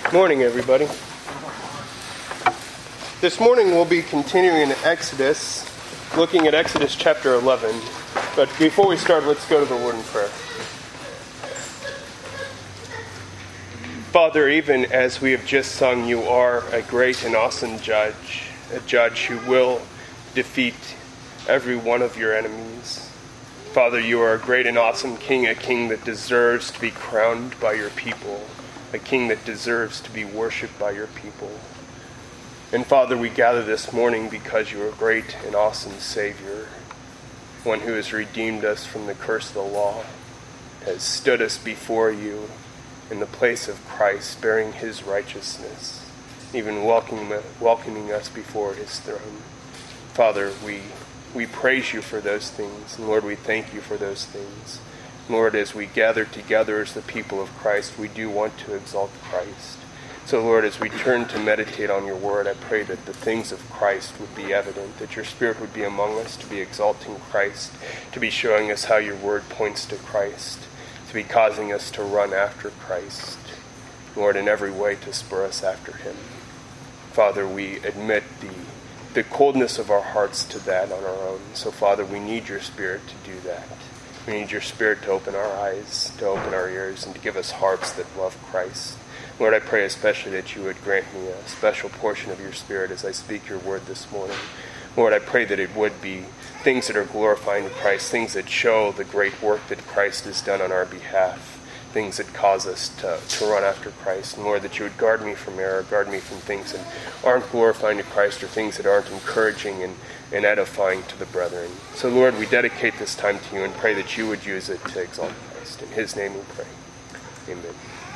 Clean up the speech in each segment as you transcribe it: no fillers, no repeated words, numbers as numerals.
Morning, everybody. This morning we'll be continuing in Exodus, looking at Exodus chapter 11. But before we start, let's go to the Lord in prayer. Father, even as we have just sung, you are a great and awesome judge, a judge who will defeat every one of your enemies. Father, you are a great and awesome king, a king that deserves to be crowned by your people, a king that deserves to be worshipped by your people. And Father, we gather this morning because you are a great and awesome Savior, one who has redeemed us from the curse of the law, has stood us before you in the place of Christ, bearing his righteousness, even welcoming us before his throne. Father, we praise you for those things, and Lord, we thank you for those things. Lord, as we gather together as the people of Christ, we do want to exalt Christ. So, Lord, as we turn to meditate on your word, I pray that the things of Christ would be evident, that your Spirit would be among us to be exalting Christ, to be showing us how your word points to Christ, to be causing us to run after Christ. Lord, in every way to spur us after him. Father, we admit the coldness of our hearts to that on our own. So, Father, we need your Spirit to do that. We need your Spirit to open our eyes, to open our ears, and to give us hearts that love Christ. Lord, I pray especially that you would grant me a special portion of your Spirit as I speak your word this morning. Lord, I pray that it would be things that are glorifying to Christ, things that show the great work that Christ has done on our behalf, things that cause us to run after Christ. And Lord, that you would guard me from error, guard me from things that aren't glorifying to Christ or things that aren't encouraging and edifying to the brethren. So Lord, we dedicate this time to you and pray that you would use it to exalt Christ. In his name we pray. Amen.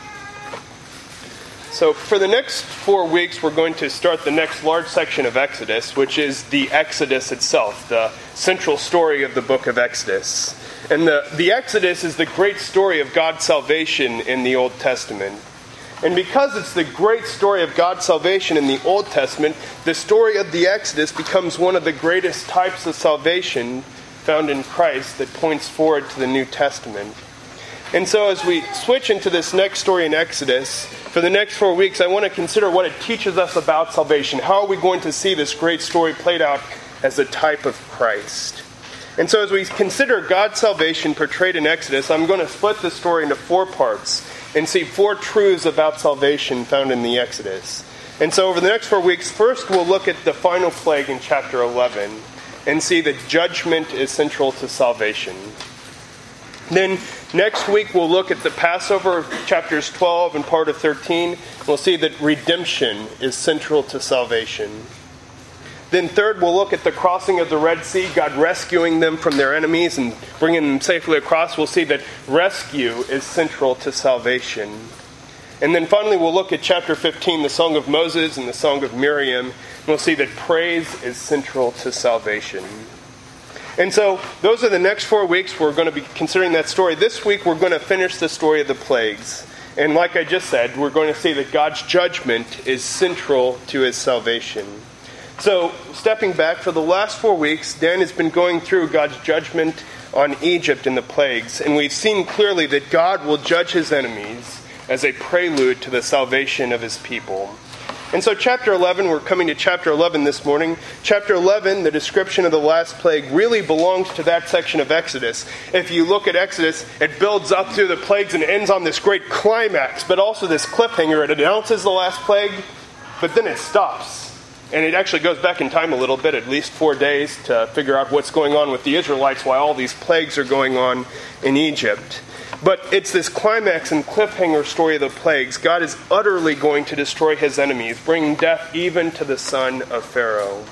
So for the next 4 weeks, we're going to start the next large section of Exodus, which is the Exodus itself, the central story of the book of Exodus. And the Exodus is the great story of God's salvation in the Old Testament. And because it's the great story of God's salvation in the Old Testament, the story of the Exodus becomes one of the greatest types of salvation found in Christ that points forward to the New Testament. And so as we switch into this next story in Exodus, for the next 4 weeks, I want to consider what it teaches us about salvation. How are we going to see this great story played out as a type of Christ? And so as we consider God's salvation portrayed in Exodus, I'm going to split the story into 4 parts and see 4 truths about salvation found in the Exodus. And so over the next 4 weeks, first we'll look at the final plague in chapter 11 and see that judgment is central to salvation. Then next week we'll look at the Passover of chapters 12 and part of 13. We'll see that redemption is central to salvation. Then third, we'll look at the crossing of the Red Sea, God rescuing them from their enemies and bringing them safely across. We'll see that rescue is central to salvation. And then finally, we'll look at chapter 15, the Song of Moses and the Song of Miriam. And we'll see that praise is central to salvation. And so those are the next 4 weeks. We're going to be considering that story. This week, we're going to finish the story of the plagues. And like I just said, we're going to see that God's judgment is central to his salvation. So, stepping back, for the last 4 weeks, Dan has been going through God's judgment on Egypt and the plagues. And we've seen clearly that God will judge his enemies as a prelude to the salvation of his people. And so chapter 11, we're coming to chapter 11 this morning. Chapter 11, the description of the last plague, really belongs to that section of Exodus. If you look at Exodus, it builds up through the plagues and ends on this great climax, but also this cliffhanger. It announces the last plague, but then it stops. And it actually goes back in time a little bit, at least 4 days, to figure out what's going on with the Israelites while all these plagues are going on in Egypt. But it's this climax and cliffhanger story of the plagues. God is utterly going to destroy his enemies, bringing death even to the son of Pharaoh.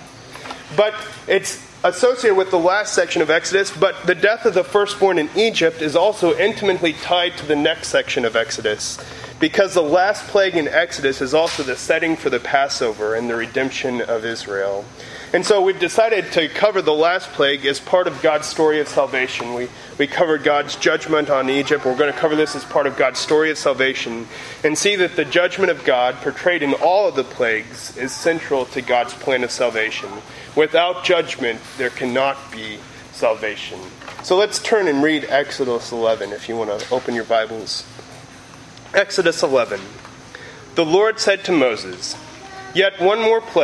But it's associated with the last section of Exodus, but the death of the firstborn in Egypt is also intimately tied to the next section of Exodus, because the last plague in Exodus is also the setting for the Passover and the redemption of Israel. And so we've decided to cover the last plague as part of God's story of salvation. We covered God's judgment on Egypt. We're going to cover this as part of God's story of salvation and see that the judgment of God portrayed in all of the plagues is central to God's plan of salvation. Without judgment, there cannot be salvation. So let's turn and read Exodus 11 if you want to open your Bibles. Exodus 11. the Lord said to Moses, Yet one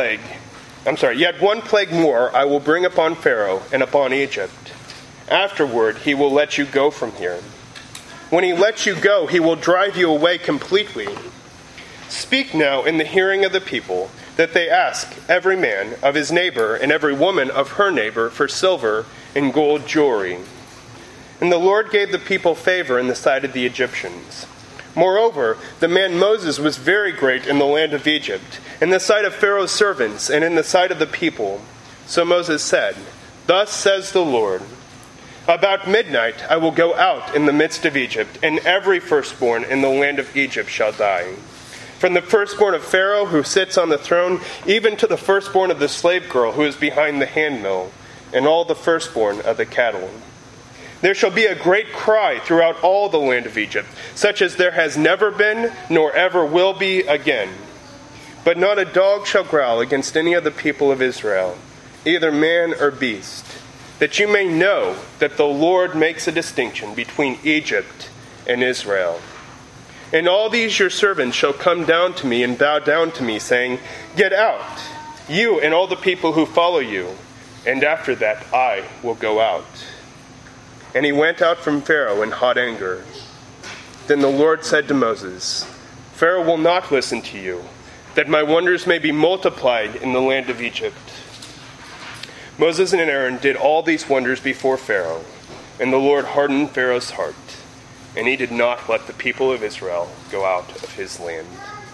plague more I will bring upon Pharaoh and upon Egypt. Afterward he will let you go from here. When he lets you go, he will drive you away completely. Speak now in the hearing of the people, that they ask every man of his neighbor and every woman of her neighbor for silver and gold jewelry. And the Lord gave the people favor in the sight of the Egyptians. Moreover, the man Moses was very great in the land of Egypt, in the sight of Pharaoh's servants, and in the sight of the people. So Moses said, Thus says the Lord, About midnight I will go out in the midst of Egypt, and every firstborn in the land of Egypt shall die. From the firstborn of Pharaoh who sits on the throne, even to the firstborn of the slave girl who is behind the handmill, and all the firstborn of the cattle. There shall be a great cry throughout all the land of Egypt, such as there has never been, nor ever will be again. But not a dog shall growl against any of the people of Israel, either man or beast, that you may know that the Lord makes a distinction between Egypt and Israel. And all these your servants shall come down to me and bow down to me, saying, Get out, you and all the people who follow you, and after that I will go out. And he went out from Pharaoh in hot anger. Then the Lord said to Moses, Pharaoh will not listen to you, that my wonders may be multiplied in the land of Egypt. Moses and Aaron did all these wonders before Pharaoh, and the Lord hardened Pharaoh's heart, and he did not let the people of Israel go out of his land.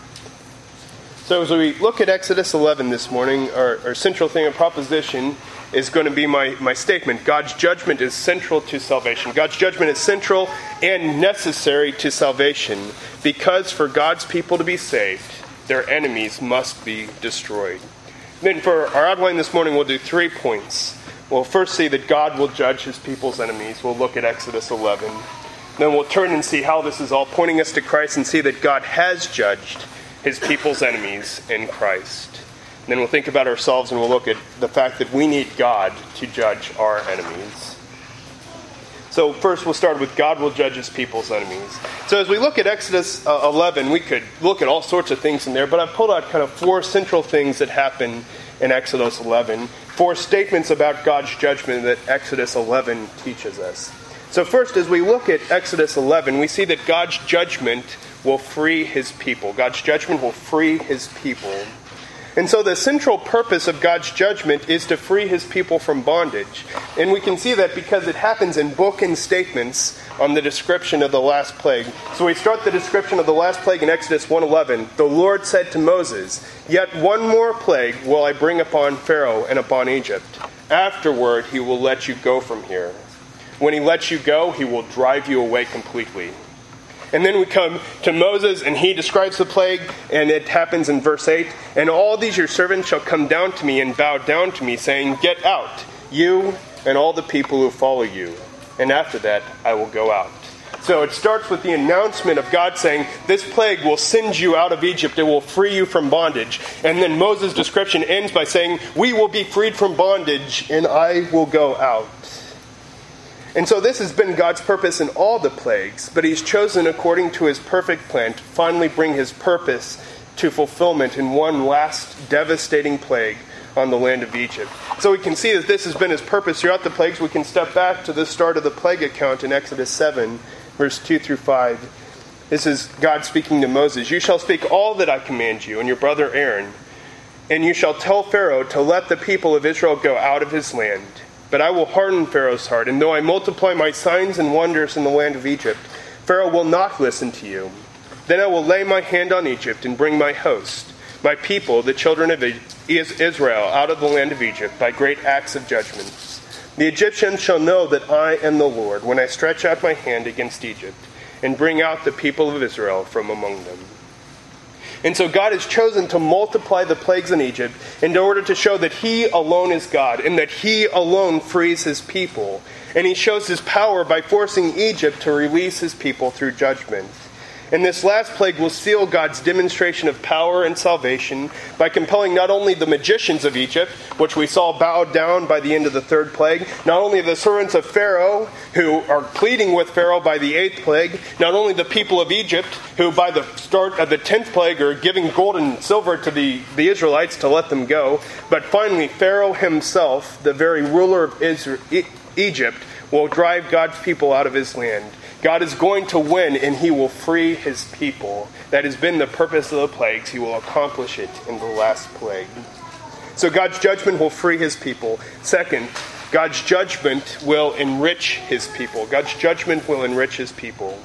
So as we look at Exodus 11 this morning, our central thing of proposition is going to be my statement. God's judgment is central to salvation. God's judgment is central and necessary to salvation, because for God's people to be saved, their enemies must be destroyed. Then for our outline this morning, we'll do 3 points. We'll first see that God will judge his people's enemies. We'll look at Exodus 11. Then we'll turn and see how this is all pointing us to Christ, and see that God has judged his people's enemies in Christ. And then we'll think about ourselves, and we'll look at the fact that we need God to judge our enemies. So first we'll start with God will judge his people's enemies. So as we look at Exodus 11, we could look at all sorts of things in there, but I've pulled out kind of 4 central things that happen in Exodus 11. 4 statements about God's judgment that Exodus 11 teaches us. So first, as we look at Exodus 11, we see that God's judgment will free his people. God's judgment will free his people. And so the central purpose of God's judgment is to free his people from bondage. And we can see that because it happens in bookend statements on the description of the last plague. So we start the description of the last plague in Exodus 1:11. The Lord said to Moses, Yet one more plague will I bring upon Pharaoh and upon Egypt. Afterward he will let you go from here. When he lets you go, he will drive you away completely. And then we come to Moses, and he describes the plague, and it happens in verse 8. And all these your servants shall come down to me and bow down to me, saying, Get out, you and all the people who follow you. And after that, I will go out. So it starts with the announcement of God saying, this plague will send you out of Egypt. It will free you from bondage. And then Moses' description ends by saying, we will be freed from bondage, and I will go out. And so this has been God's purpose in all the plagues, but he's chosen according to his perfect plan to finally bring his purpose to fulfillment in one last devastating plague on the land of Egypt. So we can see that this has been his purpose throughout the plagues. We can step back to the start of the plague account in Exodus 7, verse 2 through 5. This is God speaking to Moses. You shall speak all that I command you and your brother Aaron, and you shall tell Pharaoh to let the people of Israel go out of his land. But I will harden Pharaoh's heart, and though I multiply my signs and wonders in the land of Egypt, Pharaoh will not listen to you. Then I will lay my hand on Egypt and bring my host, my people, the children of Israel, out of the land of Egypt by great acts of judgments. The Egyptians shall know that I am the Lord when I stretch out my hand against Egypt and bring out the people of Israel from among them. And so God has chosen to multiply the plagues in Egypt in order to show that he alone is God and that he alone frees his people. And he shows his power by forcing Egypt to release his people through judgment. And this last plague will seal God's demonstration of power and salvation by compelling not only the magicians of Egypt, which we saw bowed down by the end of the third plague, not only the servants of Pharaoh, who are pleading with Pharaoh by the 8th plague, not only the people of Egypt, who by the start of the 10th plague are giving gold and silver to the Israelites to let them go, but finally Pharaoh himself, the very ruler of Egypt, will drive God's people out of his land. God is going to win, and he will free his people. That has been the purpose of the plagues. He will accomplish it in the last plague. So God's judgment will free his people. Second, God's judgment will enrich his people. God's judgment will enrich his people.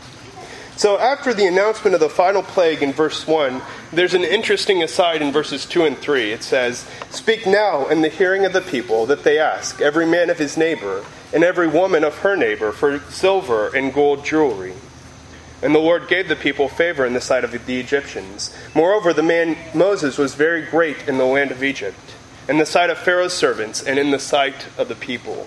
So after the announcement of the final plague in verse 1, there's an interesting aside in verses 2 and 3. It says, "Speak now in the hearing of the people, that they ask, every man of his neighbor, and every woman of her neighbor, for silver and gold jewelry." And the Lord gave the people favor in the sight of the Egyptians. Moreover, the man Moses was very great in the land of Egypt, in the sight of Pharaoh's servants, and in the sight of the people.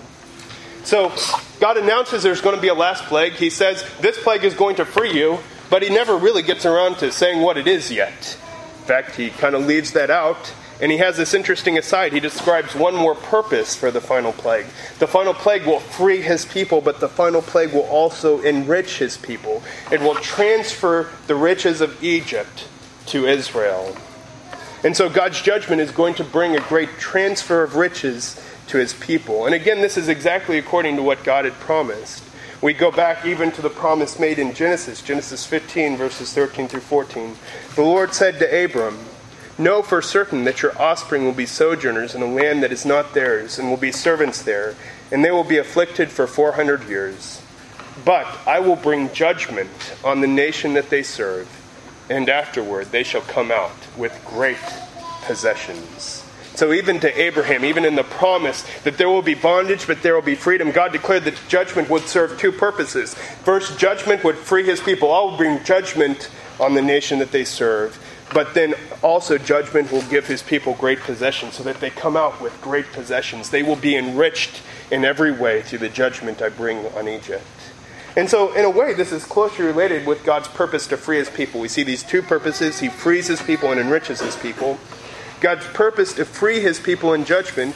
So God announces there's going to be a last plague. He says this plague is going to free you, but he never really gets around to saying what it is yet. In fact, he kind of leaves that out, and he has this interesting aside. He describes one more purpose for the final plague. The final plague will free his people, but the final plague will also enrich his people. It will transfer the riches of Egypt to Israel. And so God's judgment is going to bring a great transfer of riches to his people. And again, this is exactly according to what God had promised. We go back even to the promise made in Genesis 15, verses 13 through 14. The Lord said to Abram, "Know for certain that your offspring will be sojourners in a land that is not theirs, and will be servants there, and they will be afflicted for 400 years. But I will bring judgment on the nation that they serve, and afterward they shall come out with great possessions." So even to Abraham, even in the promise that there will be bondage, but there will be freedom, God declared that judgment would serve two purposes. First, judgment would free his people. I will bring judgment on the nation that they serve. But then also judgment will give his people great possessions, so that they come out with great possessions. They will be enriched in every way through the judgment I bring on Egypt. And so, in a way, this is closely related with God's purpose to free his people. We see these two purposes. He frees his people and enriches his people. God's purpose to free his people in judgment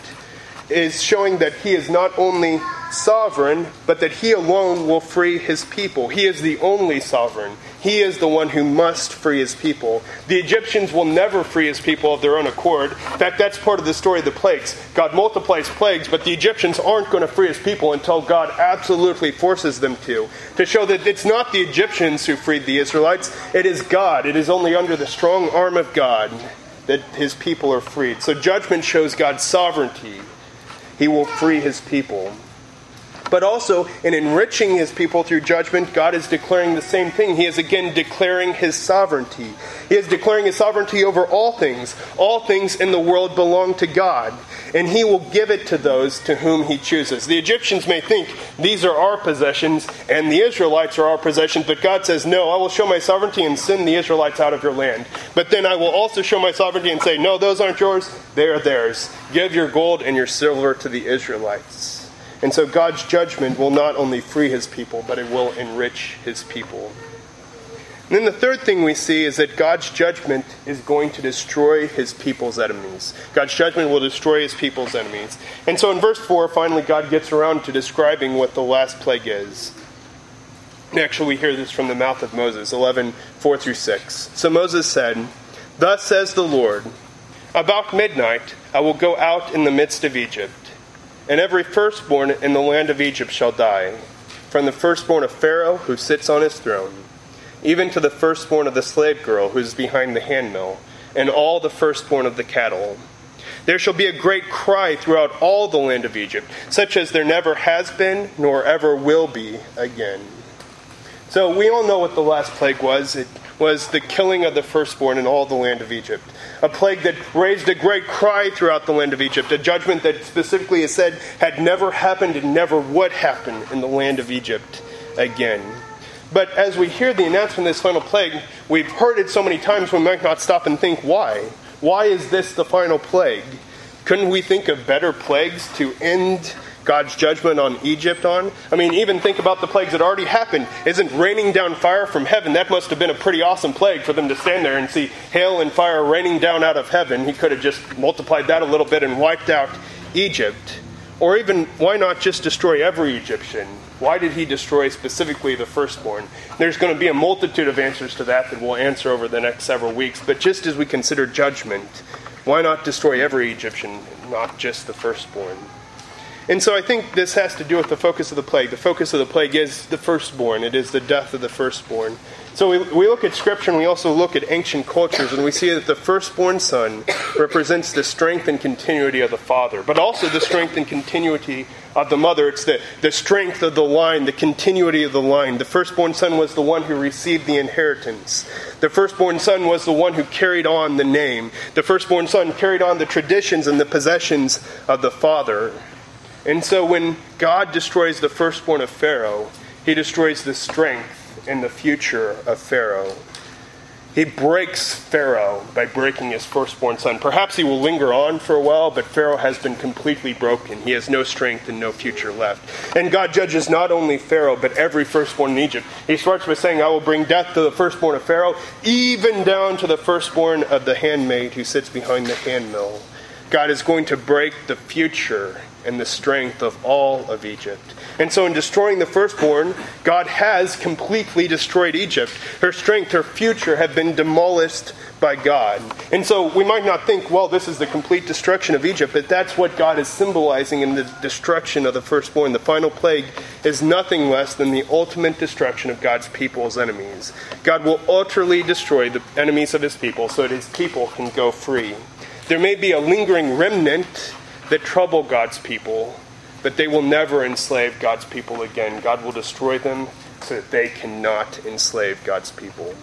is showing that he is not only sovereign, but that he alone will free his people. He is the only sovereign. He is the one who must free his people. The Egyptians will never free his people of their own accord. In fact, that's part of the story of the plagues. God multiplies plagues, but the Egyptians aren't going to free his people until God absolutely forces them to show that it's not the Egyptians who freed the Israelites. It is God. It is only under the strong arm of God that his people are freed. So judgment shows God's sovereignty. He will free his people. But also, in enriching his people through judgment, God is declaring the same thing. He is again declaring his sovereignty. He is declaring his sovereignty over all things. All things in the world belong to God, and he will give it to those to whom he chooses. The Egyptians may think these are our possessions and the Israelites are our possessions, but God says, no, I will show my sovereignty and send the Israelites out of your land. But then I will also show my sovereignty and say, no, those aren't yours, they are theirs. Give your gold and your silver to the Israelites. And so God's judgment will not only free his people, but it will enrich his people. And then the third thing we see is that God's judgment is going to destroy his people's enemies. God's judgment will destroy his people's enemies. And so in verse 4, finally God gets around to describing what the last plague is. Actually, we hear this from the mouth of Moses, 11:4-6. So Moses said, "Thus says the Lord, about midnight I will go out in the midst of Egypt, and every firstborn in the land of Egypt shall die, from the firstborn of Pharaoh who sits on his throne, even to the firstborn of the slave girl who is behind the handmill, and all the firstborn of the cattle. There shall be a great cry throughout all the land of Egypt, such as there never has been, nor ever will be again." So we all know what the last plague was. It was the killing of the firstborn in all the land of Egypt. A plague that raised a great cry throughout the land of Egypt. A judgment that specifically is said had never happened and never would happen in the land of Egypt again. But as we hear the announcement of this final plague, we've heard it so many times we might not stop and think, why? Why is this the final plague? Couldn't we think of better plagues to end God's judgment on Egypt on? I mean, even think about the plagues that already happened. Isn't raining down fire from heaven? That must have been a pretty awesome plague for them to stand there and see hail and fire raining down out of heaven. He could have just multiplied that a little bit and wiped out Egypt. Or even, why not just destroy every Egyptian? Why did he destroy specifically the firstborn? There's going to be a multitude of answers to that we'll answer over the next several weeks. But just as we consider judgment, why not destroy every Egyptian, not just the firstborn? And so I think this has to do with the focus of the plague. The focus of the plague is the firstborn. It is the death of the firstborn. So we look at Scripture and we also look at ancient cultures, and we see that the firstborn son represents the strength and continuity of the father, but also the strength and continuity of the mother. It's the strength of the line, the continuity of the line. The firstborn son was the one who received the inheritance. The firstborn son was the one who carried on the name. The firstborn son carried on the traditions and the possessions of the father. And so when God destroys the firstborn of Pharaoh, he destroys the strength and the future of Pharaoh. He breaks Pharaoh by breaking his firstborn son. Perhaps he will linger on for a while, but Pharaoh has been completely broken. He has no strength and no future left. And God judges not only Pharaoh, but every firstborn in Egypt. He starts by saying, I will bring death to the firstborn of Pharaoh, even down to the firstborn of the handmaid who sits behind the handmill. God is going to break the future and the strength of all of Egypt. And so in destroying the firstborn, God has completely destroyed Egypt. Her strength, her future have been demolished by God. And so we might not think, well, this is the complete destruction of Egypt, but that's what God is symbolizing in the destruction of the firstborn. The final plague is nothing less than the ultimate destruction of God's people's enemies. God will utterly destroy the enemies of his people so that his people can go free. There may be a lingering remnant that trouble God's people, but they will never enslave God's people again. God will destroy them so that they cannot enslave God's people.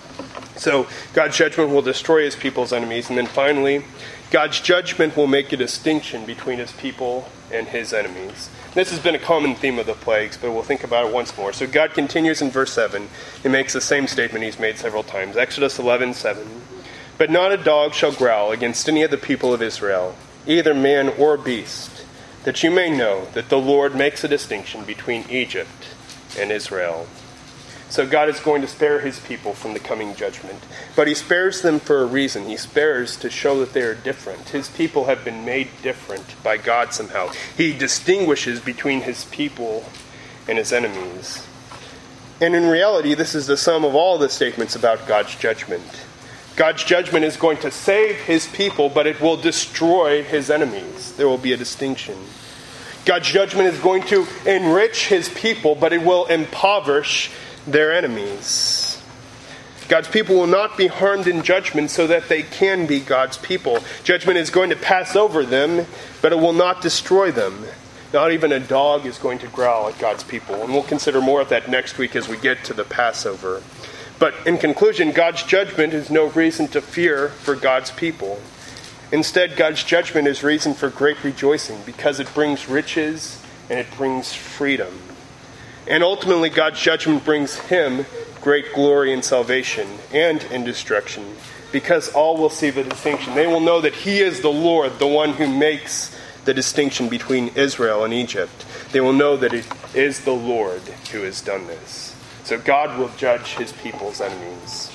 So God's judgment will destroy his people's enemies. And then finally, God's judgment will make a distinction between his people and his enemies. This has been a common theme of the plagues, but we'll think about it once more. So God continues in verse 7. He makes the same statement he's made several times. Exodus 11:7. But not a dog shall growl against any of the people of Israel, either man or beast, that you may know that the Lord makes a distinction between Egypt and Israel. So God is going to spare his people from the coming judgment. But he spares them for a reason. He spares to show that they are different. His people have been made different by God somehow. He distinguishes between his people and his enemies. And in reality, this is the sum of all the statements about God's judgment. God's judgment is going to save his people, but it will destroy his enemies. There will be a distinction. God's judgment is going to enrich his people, but it will impoverish their enemies. God's people will not be harmed in judgment so that they can be God's people. Judgment is going to pass over them, but it will not destroy them. Not even a dog is going to growl at God's people. And we'll consider more of that next week as we get to the Passover. But in conclusion, God's judgment is no reason to fear for God's people. Instead, God's judgment is reason for great rejoicing because it brings riches and it brings freedom. And ultimately, God's judgment brings him great glory and salvation and in destruction because all will see the distinction. They will know that he is the Lord, the one who makes the distinction between Israel and Egypt. They will know that it is the Lord who has done this. So God will judge his people's enemies.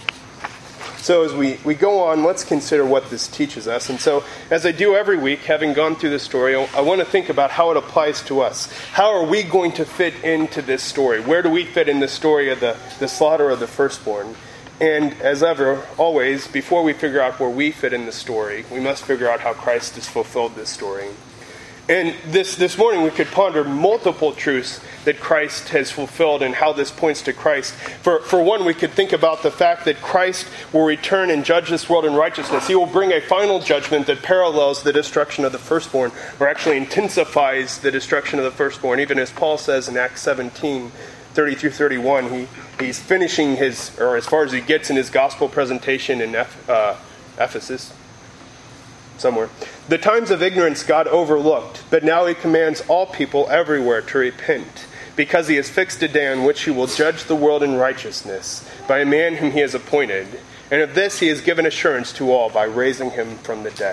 So as we go on, let's consider what this teaches us. And so, as I do every week, having gone through this story, I want to think about how it applies to us. How are we going to fit into this story? Where do we fit in the story of the slaughter of the firstborn? And as ever, always, before we figure out where we fit in the story, we must figure out how Christ has fulfilled this story. And this morning we could ponder multiple truths that Christ has fulfilled and how this points to Christ. For one, we could think about the fact that Christ will return and judge this world in righteousness. He will bring a final judgment that parallels the destruction of the firstborn, or actually intensifies the destruction of the firstborn. Even as Paul says in Acts 17:30 through 31, he's finishing his, or as far as he gets in his gospel presentation in Ephesus. Somewhere. The times of ignorance God overlooked, but now he commands all people everywhere to repent, because he has fixed a day on which he will judge the world in righteousness by a man whom he has appointed. And of this he has given assurance to all by raising him from the dead.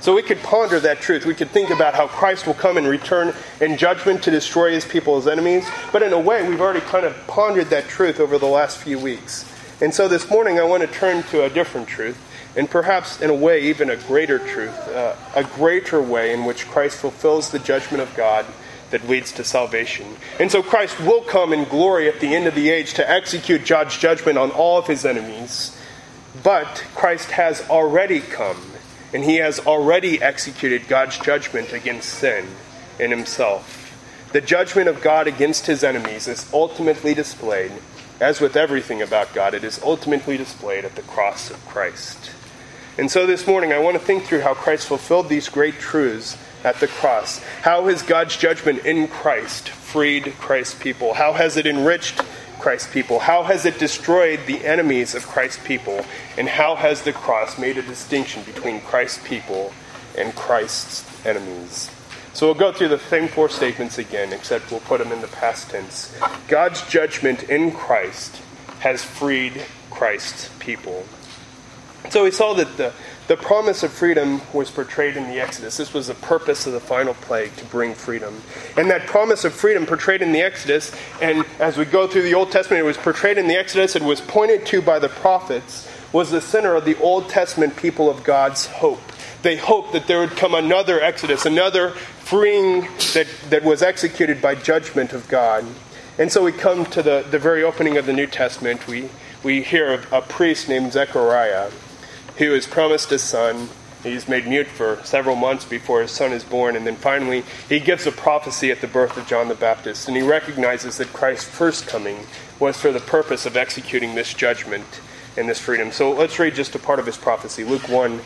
So we could ponder that truth. We could think about how Christ will come and return in judgment to destroy his people as enemies. But in a way, we've already kind of pondered that truth over the last few weeks. And so this morning, I want to turn to a different truth, and perhaps in a way, even a greater truth, a greater way in which Christ fulfills the judgment of God that leads to salvation. And so Christ will come in glory at the end of the age to execute God's judgment on all of his enemies. But Christ has already come, and he has already executed God's judgment against sin in himself. The judgment of God against his enemies is ultimately displayed, as with everything about God, it is ultimately displayed at the cross of Christ. And so this morning I want to think through how Christ fulfilled these great truths at the cross. How has God's judgment in Christ freed Christ's people? How has it enriched Christ's people? How has it destroyed the enemies of Christ's people? And how has the cross made a distinction between Christ's people and Christ's enemies? So we'll go through the same four statements again, except we'll put them in the past tense. God's judgment in Christ has freed Christ's people. So we saw that the promise of freedom was portrayed in the Exodus. This was the purpose of the final plague, to bring freedom. And that promise of freedom portrayed in the Exodus, and as we go through the Old Testament, it was portrayed in the Exodus, it was pointed to by the prophets, was the center of the Old Testament people of God's hope. They hoped that there would come another Exodus, another freeing that was executed by judgment of God. And so we come to the very opening of the New Testament. We hear of a priest named Zechariah, who is promised a son. He's made mute for several months before his son is born, and then finally he gives a prophecy at the birth of John the Baptist, and he recognizes that Christ's first coming was for the purpose of executing this judgment and this freedom. So let's read just a part of his prophecy, Luke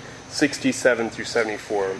1:67 through 74.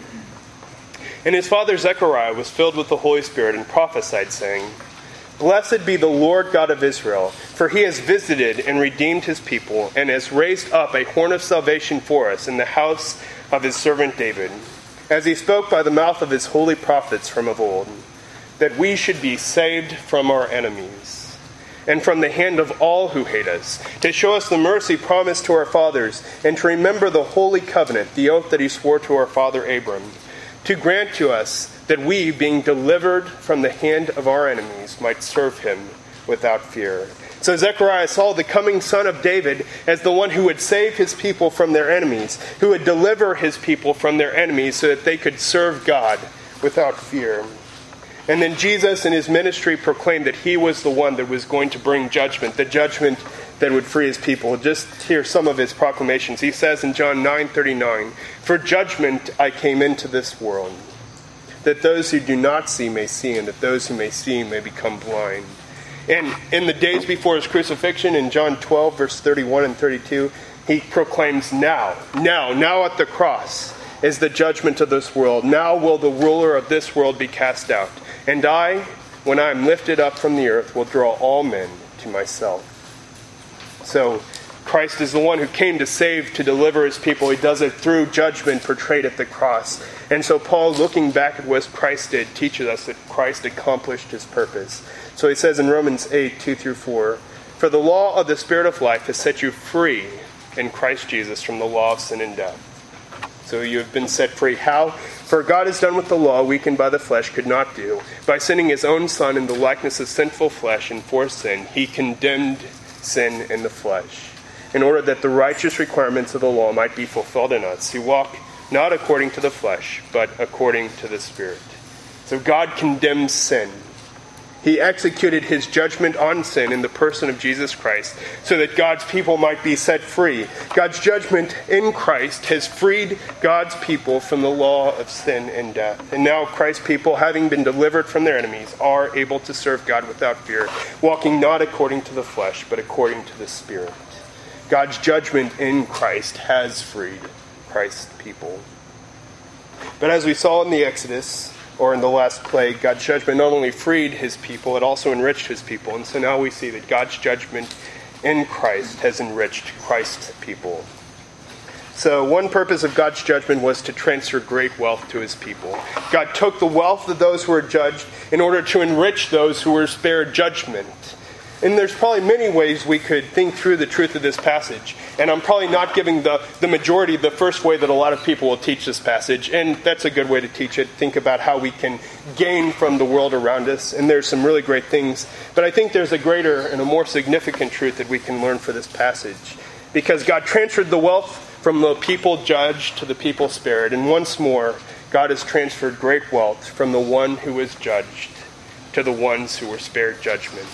And his father Zechariah was filled with the Holy Spirit and prophesied, saying, "Blessed be the Lord God of Israel, for he has visited and redeemed his people, and has raised up a horn of salvation for us in the house of his servant David, as he spoke by the mouth of his holy prophets from of old, that we should be saved from our enemies, and from the hand of all who hate us, to show us the mercy promised to our fathers, and to remember the holy covenant, the oath that he swore to our father Abram, to grant to us that we, being delivered from the hand of our enemies, might serve him without fear." So Zechariah saw the coming son of David as the one who would save his people from their enemies, who would deliver his people from their enemies so that they could serve God without fear. And then Jesus in his ministry proclaimed that he was the one that was going to bring judgment, the judgment that would free his people. Just hear some of his proclamations. He says in John 9:39, "For judgment I came into this world, that those who do not see may see, and that those who may see may become blind." And in the days before his crucifixion, in John 12, verse 31 and 32, he proclaims, now at the cross is the judgment of this world. Now will the ruler of this world be cast out. And I, when I am lifted up from the earth, will draw all men to myself. So Christ is the one who came to save, to deliver his people. He does it through judgment portrayed at the cross. And so Paul, looking back at what Christ did, teaches us that Christ accomplished his purpose. So he says in Romans 8:2-4, "For the law of the Spirit of life has set you free in Christ Jesus from the law of sin and death." So you have been set free. How? "For God has done what the law, weakened by the flesh, could not do. By sending his own Son in the likeness of sinful flesh, and for sin, he condemned sin in the flesh, in order that the righteous requirements of the law might be fulfilled in us, who walk not according to the flesh, but according to the Spirit." So God condemns sin. He executed his judgment on sin in the person of Jesus Christ so that God's people might be set free. God's judgment in Christ has freed God's people from the law of sin and death. And now Christ's people, having been delivered from their enemies, are able to serve God without fear, walking not according to the flesh, but according to the Spirit. God's judgment in Christ has freed Christ's people. But as we saw in the Exodus, or in the last plague, God's judgment not only freed his people, it also enriched his people. And so now we see that God's judgment in Christ has enriched Christ's people. So one purpose of God's judgment was to transfer great wealth to his people. God took the wealth of those who were judged in order to enrich those who were spared judgment. And there's probably many ways we could think through the truth of this passage. And I'm probably not giving the majority the first way that a lot of people will teach this passage. And that's a good way to teach it. Think about how we can gain from the world around us. And there's some really great things. But I think there's a greater and a more significant truth that we can learn for this passage. Because God transferred the wealth from the people judged to the people spared. And once more, God has transferred great wealth from the one who was judged to the ones who were spared judgment.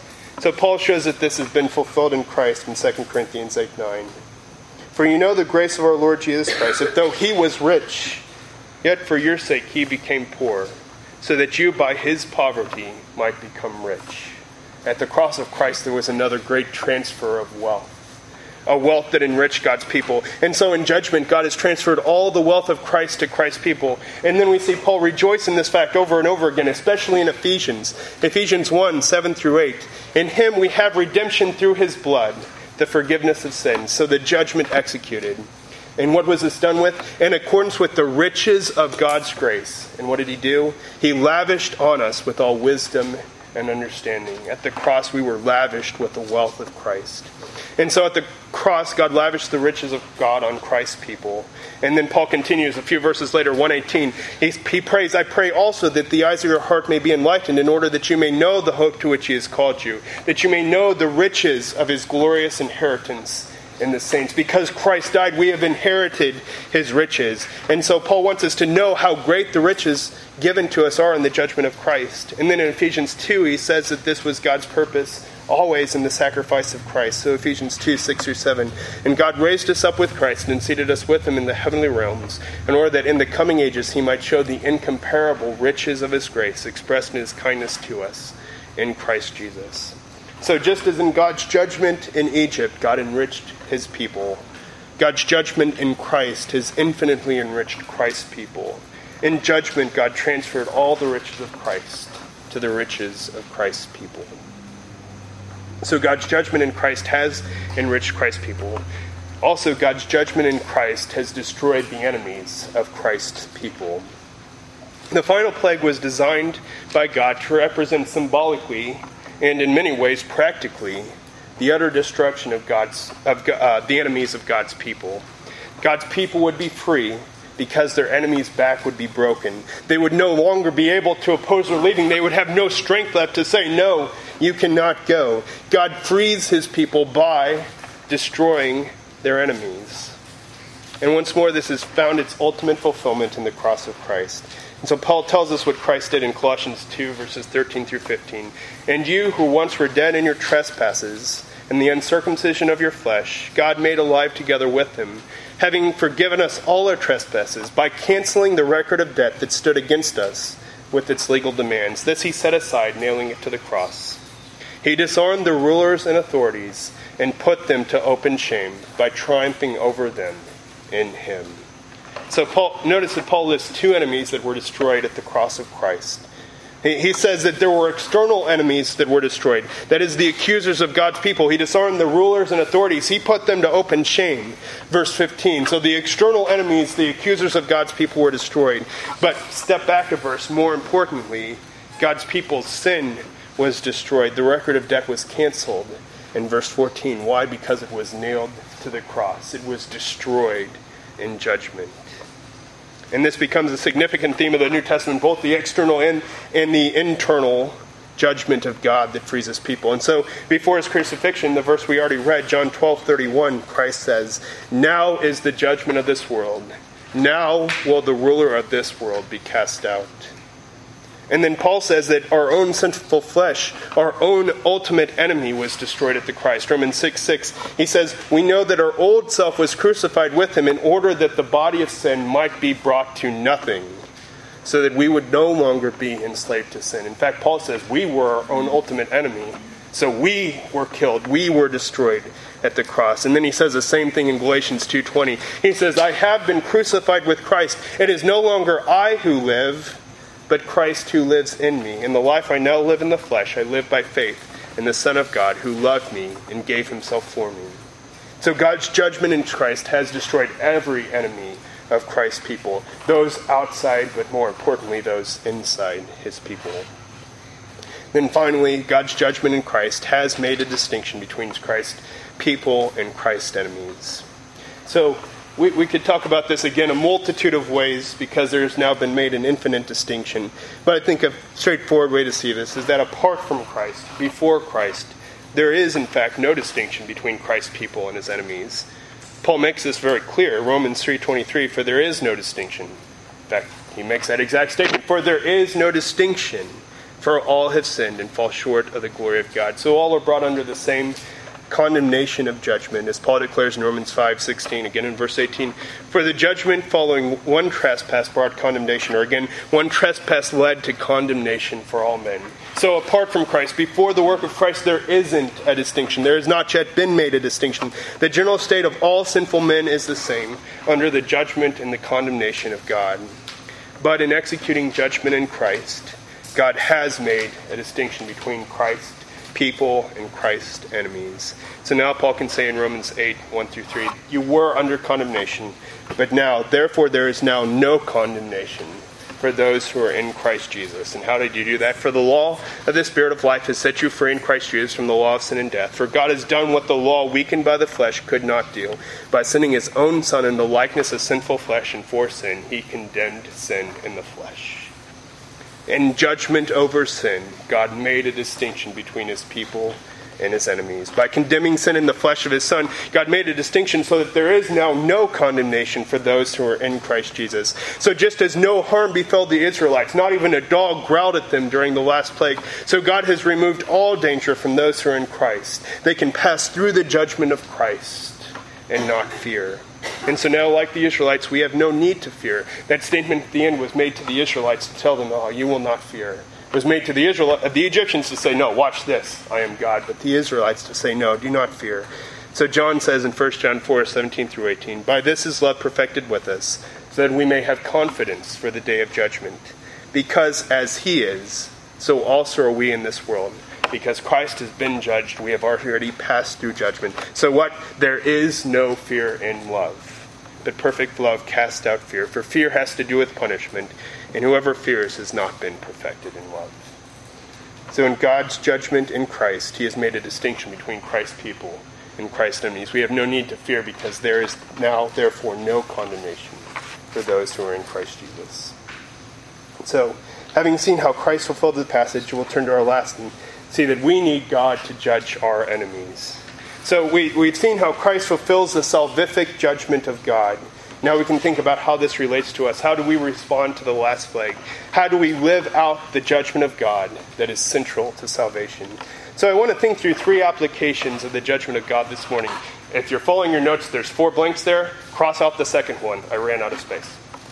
So Paul shows that this has been fulfilled in Christ in 2 Corinthians 8:9. For you know the grace of our Lord Jesus Christ, that though he was rich, yet for your sake he became poor, so that you by his poverty might become rich. At the cross of Christ there was another great transfer of wealth. A wealth that enriched God's people. And so in judgment, God has transferred all the wealth of Christ to Christ's people. And then we see Paul rejoice in this fact over and over again, especially in Ephesians. Ephesians 1, 7 through 8. In him we have redemption through his blood, the forgiveness of sins, so the judgment executed. And what was this done with? In accordance with the riches of God's grace. And what did he do? He lavished on us with all wisdom and understanding. At the cross, we were lavished with the wealth of Christ. And so at the cross, God lavished the riches of God on Christ's people. And then Paul continues a few verses later, 1:18. He prays, I pray also that the eyes of your heart may be enlightened, in order that you may know the hope to which he has called you, that you may know the riches of his glorious inheritance in the saints. Because Christ died, we have inherited his riches. And so Paul wants us to know how great the riches given to us are in the judgment of Christ. And then in Ephesians 2, he says that this was God's purpose always in the sacrifice of Christ. So Ephesians 2, 6 through 7. And God raised us up with Christ and seated us with him in the heavenly realms, in order that in the coming ages he might show the incomparable riches of his grace expressed in his kindness to us in Christ Jesus. So just as in God's judgment in Egypt, God enriched his people, God's judgment in Christ has infinitely enriched Christ's people. In judgment, God transferred all the riches of Christ to the riches of Christ's people. So God's judgment in Christ has enriched Christ's people. Also, God's judgment in Christ has destroyed the enemies of Christ's people. The final plague was designed by God to represent symbolically and in many ways practically the utter destruction of the enemies of God's people. God's people would be free because their enemies' back would be broken. They would no longer be able to oppose their leaving. They would have no strength left to say, no, you cannot go. God frees his people by destroying their enemies. And once more, this has found its ultimate fulfillment in the cross of Christ. And so Paul tells us what Christ did in Colossians 2, verses 13 through 15. And you who once were dead in your trespasses and the uncircumcision of your flesh, God made alive together with him, having forgiven us all our trespasses by canceling the record of debt that stood against us with its legal demands. This he set aside, nailing it to the cross. He disarmed the rulers and authorities and put them to open shame by triumphing over them in him. So notice that Paul lists two enemies that were destroyed at the cross of Christ. He says that there were external enemies that were destroyed. That is, the accusers of God's people. He disarmed the rulers and authorities. He put them to open shame. Verse 15. So the external enemies, the accusers of God's people, were destroyed. But step back a verse. More importantly, God's people's sin was destroyed. The record of debt was canceled. In verse 14. Why? Because it was nailed to the cross. It was destroyed in judgment. And this becomes a significant theme of the New Testament, both the external and the internal judgment of God that frees his people. And so, before his crucifixion, the verse we already read, John 12:31, Christ says, "Now is the judgment of this world. Now will the ruler of this world be cast out." And then Paul says that our own sinful flesh, our own ultimate enemy, was destroyed at the cross. Romans 6:6, he says, "We know that our old self was crucified with him in order that the body of sin might be brought to nothing, so that we would no longer be enslaved to sin." In fact, Paul says we were our own ultimate enemy. So we were killed. We were destroyed at the cross. And then he says the same thing in Galatians 2:20. He says, "I have been crucified with Christ. It is no longer I who live, but Christ who lives in me. In the life I now live in the flesh, I live by faith in the Son of God who loved me and gave himself for me." So God's judgment in Christ has destroyed every enemy of Christ's people. Those outside, but more importantly, those inside his people. Then finally, God's judgment in Christ has made a distinction between Christ's people and Christ's enemies. So we could talk about this again a multitude of ways because there's now been made an infinite distinction. But I think a straightforward way to see this is that apart from Christ, before Christ, there is in fact no distinction between Christ's people and his enemies. Paul makes this very clear, Romans 3:23, for there is no distinction. In fact, he makes that exact statement, for there is no distinction, for all have sinned and fall short of the glory of God. So all are brought under the same condemnation of judgment, as Paul declares in Romans 5:16, again in verse 18, for the judgment following one trespass brought condemnation, or again, one trespass led to condemnation for all men. So apart from Christ, before the work of Christ, there isn't a distinction. There has not yet been made a distinction. The general state of all sinful men is the same, under the judgment and the condemnation of God. But in executing judgment in Christ, God has made a distinction between Christ people and Christ's enemies. So now Paul can say in Romans 8:1-3, you were under condemnation, but now, therefore, there is now no condemnation for those who are in Christ Jesus. And how did you do that? For the law of the Spirit of life has set you free in Christ Jesus from the law of sin and death. For God has done what the law, weakened by the flesh, could not do. By sending his own Son in the likeness of sinful flesh, and for sin, he condemned sin in the flesh. In judgment over sin, God made a distinction between his people and his enemies. By condemning sin in the flesh of his Son, God made a distinction so that there is now no condemnation for those who are in Christ Jesus. So just as no harm befell the Israelites, not even a dog growled at them during the last plague, so God has removed all danger from those who are in Christ. They can pass through the judgment of Christ and not fear. And so now, like the Israelites, we have no need to fear. That statement at the end was made to the Israelites to tell them, you will not fear. It was made to the Egyptians to say, no, watch this, I am God. But the Israelites to say, no, do not fear. So John says in 1 John 4:17-18, by this is love perfected with us, so that we may have confidence for the day of judgment. Because as he is, so also are we in this world. Because Christ has been judged, we have already passed through judgment. So what? There is no fear in love. But perfect love casts out fear. For fear has to do with punishment, and whoever fears has not been perfected in love. So in God's judgment in Christ, he has made a distinction between Christ's people and Christ's enemies. We have no need to fear because there is now, therefore, no condemnation for those who are in Christ Jesus. So, having seen how Christ fulfilled the passage, we'll turn to our last and see that we need God to judge our enemies. So we've seen how Christ fulfills the salvific judgment of God. Now we can think about how this relates to us. How do we respond to the last plague? How do we live out the judgment of God that is central to salvation? So I want to think through 3 applications of the judgment of God this morning. If you're following your notes, there's 4 blanks there. Cross out the second one. I ran out of space.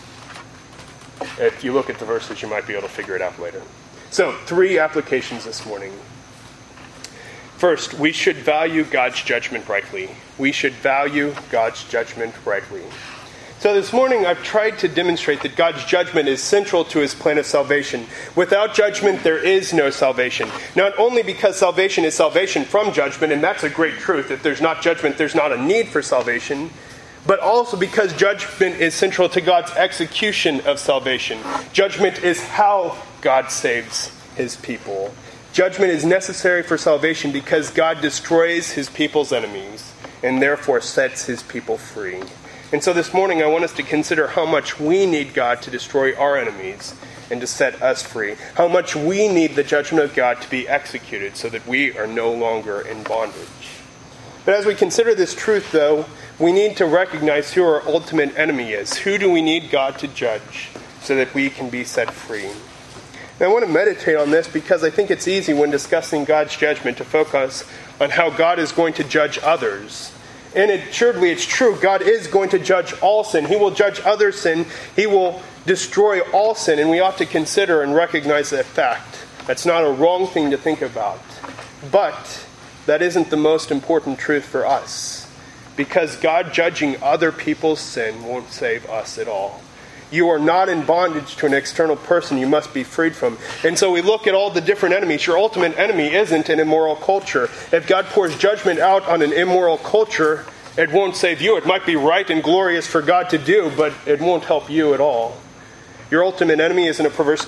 If you look at the verses, you might be able to figure it out later. So, 3 applications this morning. First, we should value God's judgment rightly. We should value God's judgment rightly. So this morning I've tried to demonstrate that God's judgment is central to his plan of salvation. Without judgment, there is no salvation. Not only because salvation is salvation from judgment, and that's a great truth. If there's not judgment, there's not a need for salvation. But also because judgment is central to God's execution of salvation. Judgment is how God saves his people. Judgment is necessary for salvation because God destroys his people's enemies and therefore sets his people free. And so this morning I want us to consider how much we need God to destroy our enemies and to set us free. How much we need the judgment of God to be executed so that we are no longer in bondage. But as we consider this truth, though, we need to recognize who our ultimate enemy is. Who do we need God to judge so that we can be set free? And I want to meditate on this because I think it's easy when discussing God's judgment to focus on how God is going to judge others. And assuredly it's true, God is going to judge all sin. He will judge other sin. He will destroy all sin, and we ought to consider and recognize that fact. That's not a wrong thing to think about. But that isn't the most important truth for us, because God judging other people's sin won't save us at all. You are not in bondage to an external person you must be freed from. And so we look at all the different enemies. Your ultimate enemy isn't an immoral culture. If God pours judgment out on an immoral culture, it won't save you. It might be right and glorious for God to do, but it won't help you at all. Your ultimate enemy isn't a perverse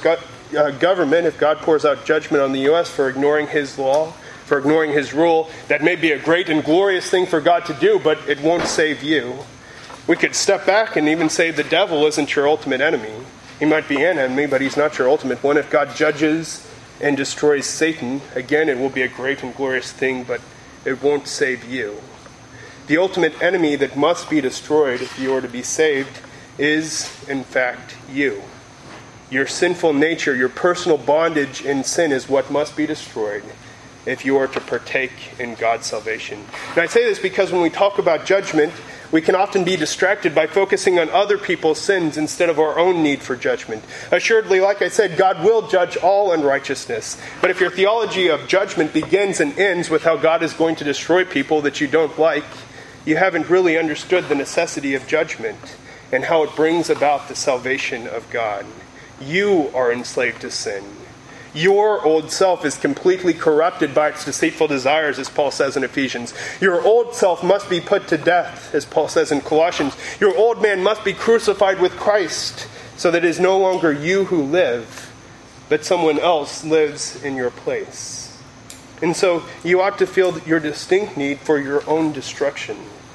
government, if God pours out judgment on the U.S. for ignoring his law, for ignoring his rule, that may be a great and glorious thing for God to do, but it won't save you. We could step back and even say the devil isn't your ultimate enemy. He might be an enemy, but he's not your ultimate one. If God judges and destroys Satan, again, it will be a great and glorious thing, but it won't save you. The ultimate enemy that must be destroyed if you are to be saved is, in fact, you. Your sinful nature, your personal bondage in sin is what must be destroyed if you are to partake in God's salvation. And I say this because when we talk about judgment, we can often be distracted by focusing on other people's sins instead of our own need for judgment. Assuredly, like I said, God will judge all unrighteousness. But if your theology of judgment begins and ends with how God is going to destroy people that you don't like, you haven't really understood the necessity of judgment and how it brings about the salvation of God. You are enslaved to sin. Your old self is completely corrupted by its deceitful desires, as Paul says in Ephesians. Your old self must be put to death, as Paul says in Colossians. Your old man must be crucified with Christ, so that it is no longer you who live, but someone else lives in your place. And so you ought to feel your distinct need for your own destruction.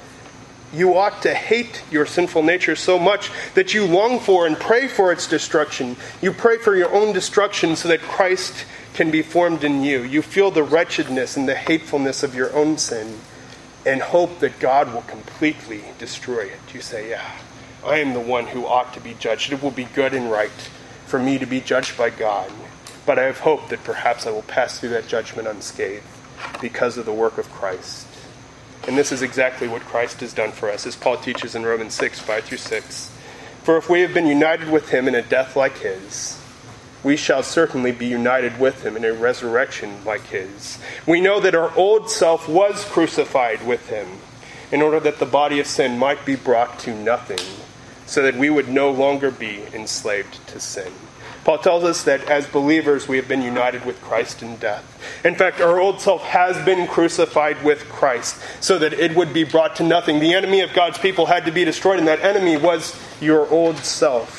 You ought to hate your sinful nature so much that you long for and pray for its destruction. You pray for your own destruction so that Christ can be formed in you. You feel the wretchedness and the hatefulness of your own sin and hope that God will completely destroy it. You say, yeah, I am the one who ought to be judged. It will be good and right for me to be judged by God. But I have hope that perhaps I will pass through that judgment unscathed because of the work of Christ. And this is exactly what Christ has done for us, as Paul teaches in Romans 6, 5-6. For if we have been united with him in a death like his, we shall certainly be united with him in a resurrection like his. We know that our old self was crucified with him, in order that the body of sin might be brought to nothing, so that we would no longer be enslaved to sin. Paul tells us that as believers we have been united with Christ in death. In fact, our old self has been crucified with Christ so that it would be brought to nothing. The enemy of God's people had to be destroyed, and that enemy was your old self.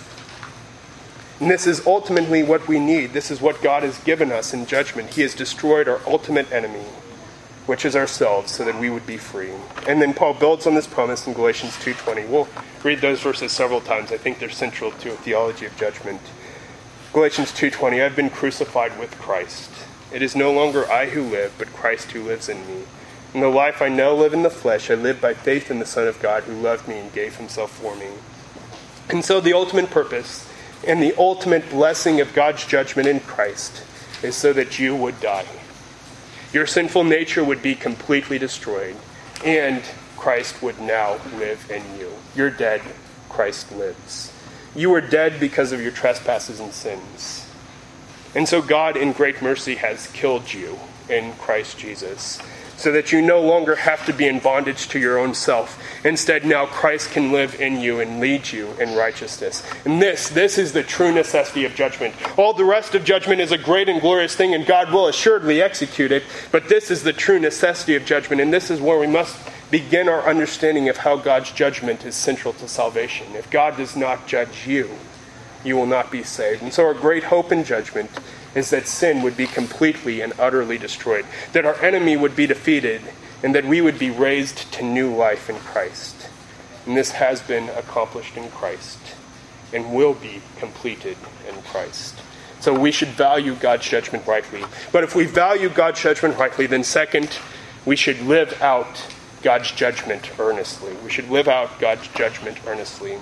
And this is ultimately what we need. This is what God has given us in judgment. He has destroyed our ultimate enemy, which is ourselves, so that we would be free. And then Paul builds on this promise in Galatians 2:20. We'll read those verses several times. I think they're central to a theology of judgment. Galatians 2:20, I've been crucified with Christ. It is no longer I who live, but Christ who lives in me. In the life I now live in the flesh, I live by faith in the Son of God who loved me and gave himself for me. And so the ultimate purpose and the ultimate blessing of God's judgment in Christ is so that you would die. Your sinful nature would be completely destroyed, and Christ would now live in you. You're dead, Christ lives. You were dead because of your trespasses and sins. And so God, in great mercy, has killed you in Christ Jesus, so that you no longer have to be in bondage to your own self. Instead, now Christ can live in you and lead you in righteousness. And this is the true necessity of judgment. All the rest of judgment is a great and glorious thing, and God will assuredly execute it. But this is the true necessity of judgment, and this is where we must begin our understanding of how God's judgment is central to salvation. If God does not judge you, you will not be saved. And so our great hope in judgment is that sin would be completely and utterly destroyed, that our enemy would be defeated, and that we would be raised to new life in Christ. And this has been accomplished in Christ and will be completed in Christ. So we should value God's judgment rightly. But if we value God's judgment rightly, then second, we should live out God's judgment earnestly. We should live out God's judgment earnestly.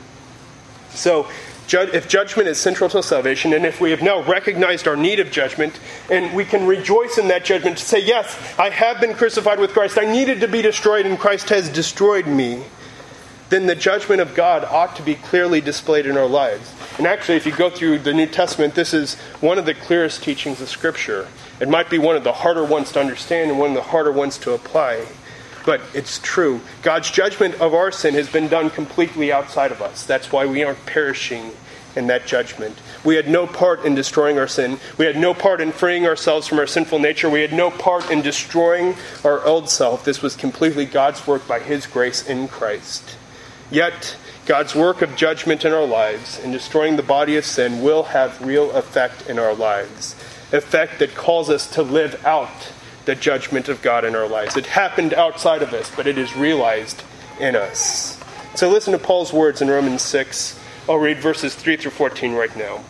So, if judgment is central to salvation, and if we have now recognized our need of judgment, and we can rejoice in that judgment to say, yes, I have been crucified with Christ, I needed to be destroyed, and Christ has destroyed me, then the judgment of God ought to be clearly displayed in our lives. And actually, if you go through the New Testament, this is one of the clearest teachings of Scripture. It might be one of the harder ones to understand and one of the harder ones to apply. But it's true. God's judgment of our sin has been done completely outside of us. That's why we aren't perishing in that judgment. We had no part in destroying our sin. We had no part in freeing ourselves from our sinful nature. We had no part in destroying our old self. This was completely God's work by his grace in Christ. Yet, God's work of judgment in our lives in destroying the body of sin will have real effect in our lives. Effect that calls us to live out the judgment of God in our lives. It happened outside of us, but it is realized in us. So listen to Paul's words in Romans 6. I'll read verses 3 through 14 right now.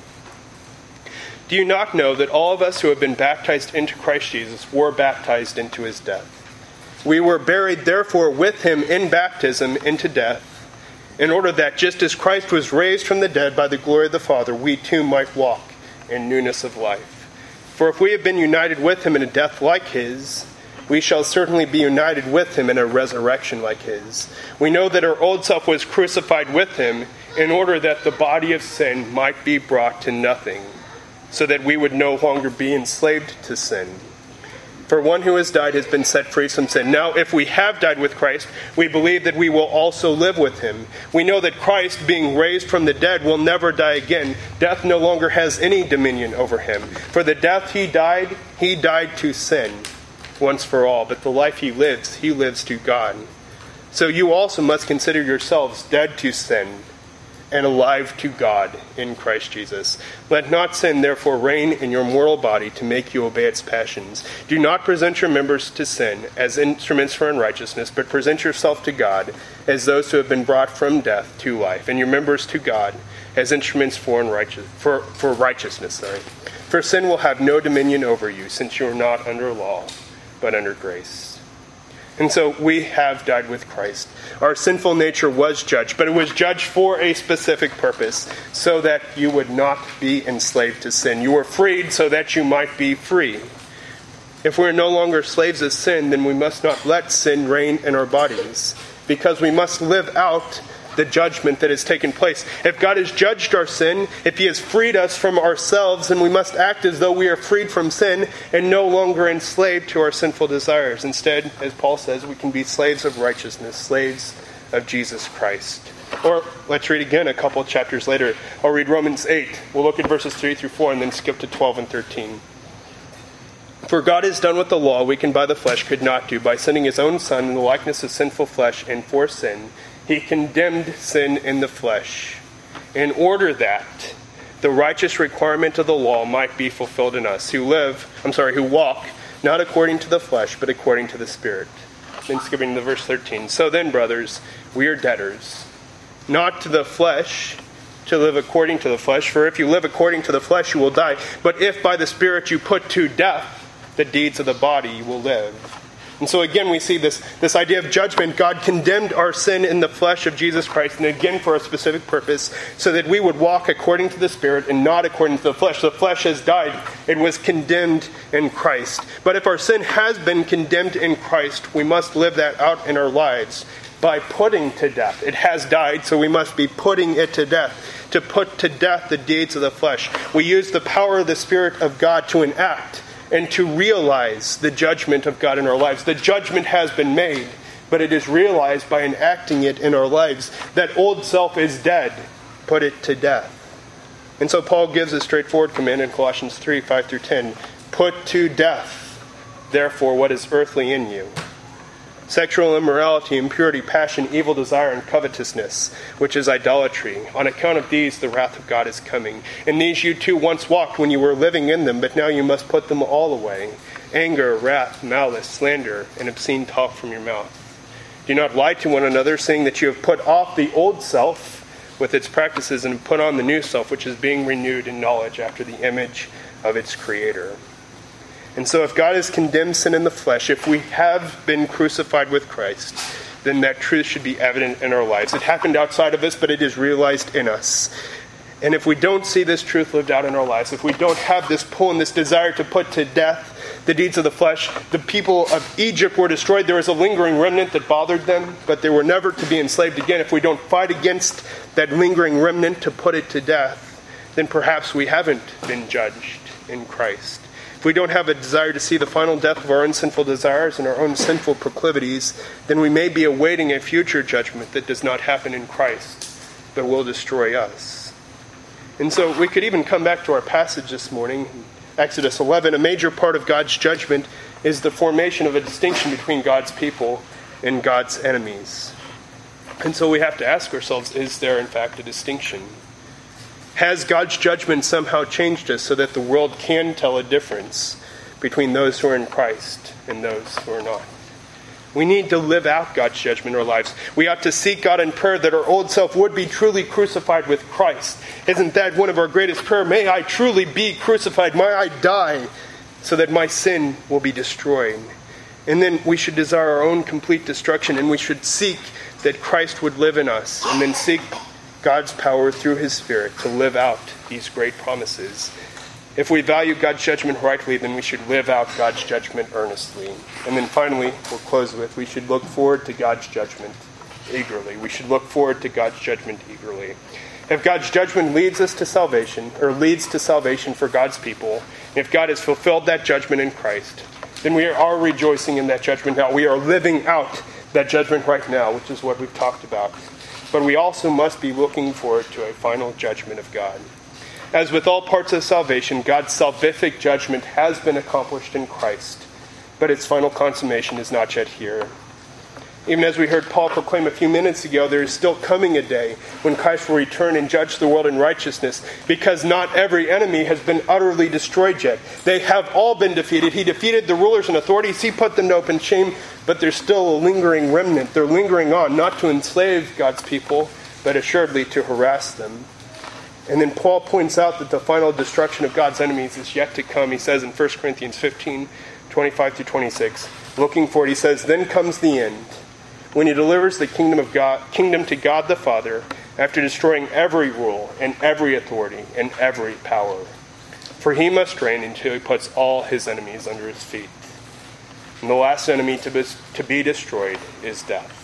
Do you not know that all of us who have been baptized into Christ Jesus were baptized into his death? We were buried, therefore, with him in baptism into death, in order that just as Christ was raised from the dead by the glory of the Father, we too might walk in newness of life. For if we have been united with him in a death like his, we shall certainly be united with him in a resurrection like his. We know that our old self was crucified with him in order that the body of sin might be brought to nothing, so that we would no longer be enslaved to sin. For one who has died has been set free from sin. Now, if we have died with Christ, we believe that we will also live with him. We know that Christ, being raised from the dead, will never die again. Death no longer has any dominion over him. For the death he died to sin once for all. But the life he lives to God. So you also must consider yourselves dead to sin and alive to God in Christ Jesus. Let not sin therefore reign in your mortal body to make you obey its passions. Do not present your members to sin as instruments for unrighteousness, but present yourself to God as those who have been brought from death to life, and your members to God as instruments for righteousness. For sin will have no dominion over you, since you are not under law, but under grace. And so we have died with Christ. Our sinful nature was judged, but it was judged for a specific purpose, so that you would not be enslaved to sin. You were freed so that you might be free. If we're no longer slaves of sin, then we must not let sin reign in our bodies, because we must live out the judgment that has taken place. If God has judged our sin, if he has freed us from ourselves, then we must act as though we are freed from sin and no longer enslaved to our sinful desires. Instead, as Paul says, we can be slaves of righteousness, slaves of Jesus Christ. Or let's read again a couple chapters later. I'll read Romans 8. We'll look at verses 3 through 4 and then skip to 12 and 13. For God has done what the law, weakened by the flesh, could not do. By sending his own Son in the likeness of sinful flesh and for sin, he condemned sin in the flesh, in order that the righteous requirement of the law might be fulfilled in us, who walk not according to the flesh, but according to the Spirit. Then skipping to verse 13. So then, brothers, we are debtors, not to the flesh, to live according to the flesh. For if you live according to the flesh, you will die. But if by the Spirit you put to death the deeds of the body, you will live. And so again we see this idea of judgment. God condemned our sin in the flesh of Jesus Christ, and again for a specific purpose, so that we would walk according to the Spirit and not according to the flesh. The flesh has died. It was condemned in Christ. But if our sin has been condemned in Christ, we must live that out in our lives by putting to death. It has died, so we must be putting it to death. To put to death the deeds of the flesh. We use the power of the Spirit of God to enact and to realize the judgment of God in our lives. The judgment has been made, but it is realized by enacting it in our lives. That old self is dead. Put it to death. And so Paul gives a straightforward command in Colossians 3, 5 through 10. Put to death, therefore, what is earthly in you. Sexual immorality, impurity, passion, evil desire, and covetousness, which is idolatry. On account of these, the wrath of God is coming. In these you too once walked when you were living in them, but now you must put them all away. Anger, wrath, malice, slander, and obscene talk from your mouth. Do not lie to one another, saying that you have put off the old self with its practices and put on the new self, which is being renewed in knowledge after the image of its Creator. And so if God has condemned sin in the flesh, if we have been crucified with Christ, then that truth should be evident in our lives. It happened outside of us, but it is realized in us. And if we don't see this truth lived out in our lives, if we don't have this pull and this desire to put to death the deeds of the flesh, the people of Egypt were destroyed. There was a lingering remnant that bothered them, but they were never to be enslaved again. If we don't fight against that lingering remnant to put it to death, then perhaps we haven't been judged in Christ. If we don't have a desire to see the final death of our own sinful desires and our own sinful proclivities, then we may be awaiting a future judgment that does not happen in Christ, but will destroy us. And so we could even come back to our passage this morning, Exodus 11. A major part of God's judgment is the formation of a distinction between God's people and God's enemies. And so we have to ask ourselves, is there in fact a distinction? Has God's judgment somehow changed us so that the world can tell a difference between those who are in Christ and those who are not? We need to live out God's judgment in our lives. We ought to seek God in prayer that our old self would be truly crucified with Christ. Isn't that one of our greatest prayers? May I truly be crucified. May I die so that my sin will be destroyed. And then we should desire our own complete destruction, and we should seek that Christ would live in us, and then seek God's power through his Spirit to live out these great promises. If we value God's judgment rightly, then we should live out God's judgment earnestly. And then finally, we'll close with, we should look forward to God's judgment eagerly. We should look forward to God's judgment eagerly. If God's judgment leads us to salvation, or leads to salvation for God's people, if God has fulfilled that judgment in Christ, then we are rejoicing in that judgment now. We are living out that judgment right now, which is what we've talked about. But we also must be looking forward to a final judgment of God. As with all parts of salvation, God's salvific judgment has been accomplished in Christ, but its final consummation is not yet here. Even as we heard Paul proclaim a few minutes ago, there is still coming a day when Christ will return and judge the world in righteousness, because not every enemy has been utterly destroyed yet. They have all been defeated. He defeated the rulers and authorities. He put them to open shame, but there's still a lingering remnant. They're lingering on, not to enslave God's people, but assuredly to harass them. And then Paul points out that the final destruction of God's enemies is yet to come. He says in 1 Corinthians 15, 25-26, looking forward, he says, "Then comes the end, when he delivers the kingdom to God the Father, after destroying every rule and every authority and every power. For he must reign until he puts all his enemies under his feet." And the last enemy to be destroyed is death.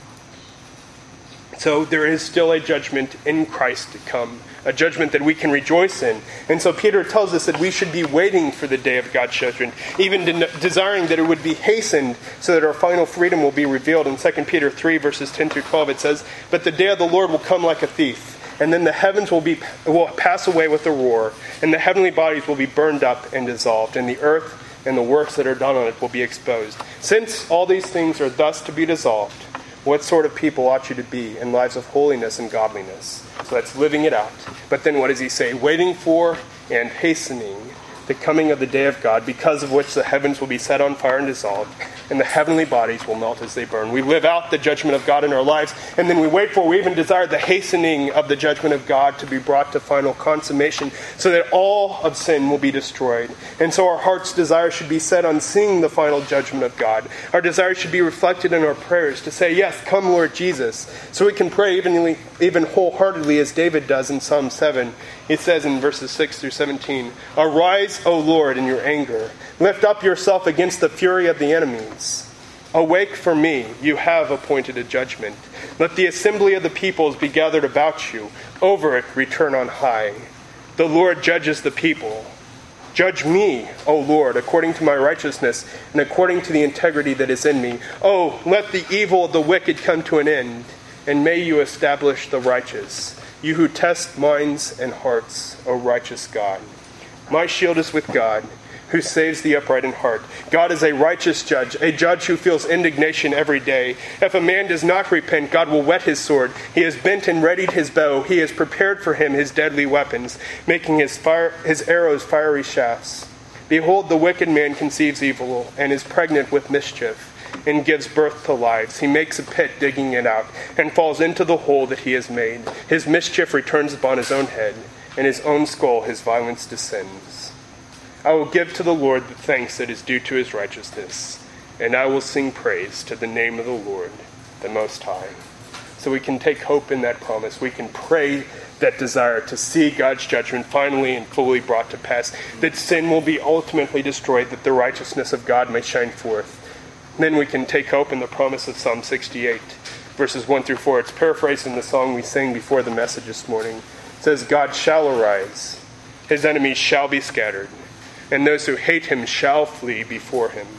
So there is still a judgment in Christ to come, a judgment that we can rejoice in. And so Peter tells us that we should be waiting for the day of God's judgment, even desiring that it would be hastened so that our final freedom will be revealed. In 2 Peter 3, verses 10-12, it says, "But the day of the Lord will come like a thief, and then the heavens will pass away with a roar, and the heavenly bodies will be burned up and dissolved, and the earth and the works that are done on it will be exposed. Since all these things are thus to be dissolved, what sort of people ought you to be in lives of holiness and godliness?" So that's living it out. But then what does he say? "Waiting for and hastening the coming of the day of God, because of which the heavens will be set on fire and dissolved, and the heavenly bodies will melt as they burn." We live out the judgment of God in our lives, and then we even desire the hastening of the judgment of God to be brought to final consummation, so that all of sin will be destroyed. And so our heart's desire should be set on seeing the final judgment of God. Our desire should be reflected in our prayers to say, "Yes, come Lord Jesus," so we can pray even wholeheartedly as David does in Psalm 7. It says in verses 6-17, "Arise, O Lord, in your anger. Lift up yourself against the fury of the enemies. Awake for me, you have appointed a judgment. Let the assembly of the peoples be gathered about you. Over it return on high. The Lord judges the people. Judge me, O Lord, according to my righteousness and according to the integrity that is in me. Oh, let the evil of the wicked come to an end, and may you establish the righteous. You who test minds and hearts, O righteous God. My shield is with God, who saves the upright in heart. God is a righteous judge, a judge who feels indignation every day. If a man does not repent, God will whet his sword. He has bent and readied his bow. He has prepared for him his deadly weapons, making his arrows fiery shafts. Behold, the wicked man conceives evil and is pregnant with mischief, and gives birth to lies. He makes a pit, digging it out, and falls into the hole that he has made. His mischief returns upon his own head, and his own skull his violence descends. I will give to the Lord the thanks that is due to his righteousness, and I will sing praise to the name of the Lord, the Most High." So we can take hope in that promise. We can pray that desire to see God's judgment finally and fully brought to pass, that sin will be ultimately destroyed, that the righteousness of God may shine forth. Then we can take hope in the promise of Psalm 68, verses 1-4. It's paraphrased in the song we sang before the message this morning. It says, "God shall arise, his enemies shall be scattered, and those who hate him shall flee before him.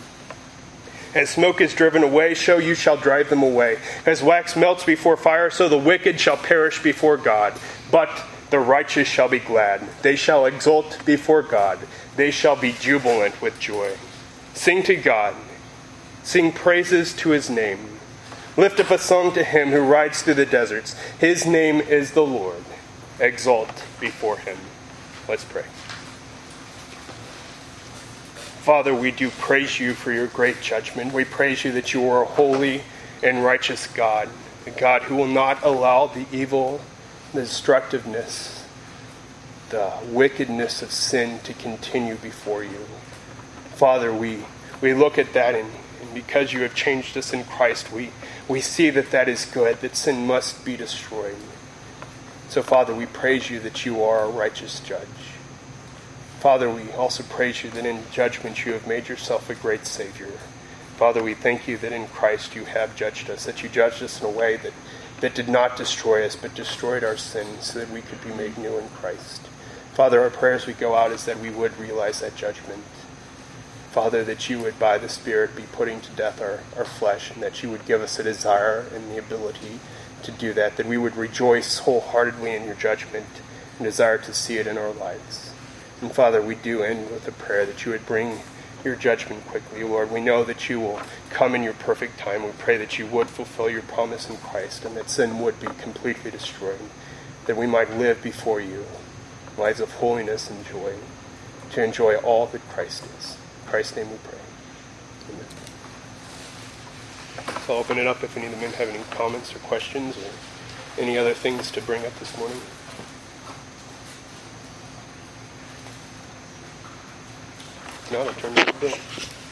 As smoke is driven away, so you shall drive them away. As wax melts before fire, so the wicked shall perish before God. But the righteous shall be glad. They shall exult before God. They shall be jubilant with joy. Sing to God. Sing praises to his name. Lift up a song to him who rides through the deserts. His name is the Lord. Exalt before him. Let's pray. Father, we do praise you for your great judgment. We praise you that you are a holy and righteous God, a God who will not allow the evil, the destructiveness, the wickedness of sin to continue before you. Father, we look at that, and because you have changed us in Christ, we see that that is good, that sin must be destroyed. So, Father, we praise you that you are a righteous judge. Father, we also praise you that in judgment you have made yourself a great Savior. Father, we thank you that in Christ you have judged us, that you judged us in a way that did not destroy us, but destroyed our sins so that we could be made new in Christ. Father, our prayer as we go out is that we would realize that judgment. Father, that you would, by the Spirit, be putting to death our flesh, and that you would give us a desire and the ability to do that we would rejoice wholeheartedly in your judgment and desire to see it in our lives. And Father, we do end with a prayer that you would bring your judgment quickly. Lord, we know that you will come in your perfect time. We pray that you would fulfill your promise in Christ and that sin would be completely destroyed, that we might live before you lives of holiness and joy, to enjoy all that Christ is. In Christ's name we pray. Amen. So I'll open it up if any of the men have any comments or questions or any other things to bring up this morning. No, I'll turn it to Bill.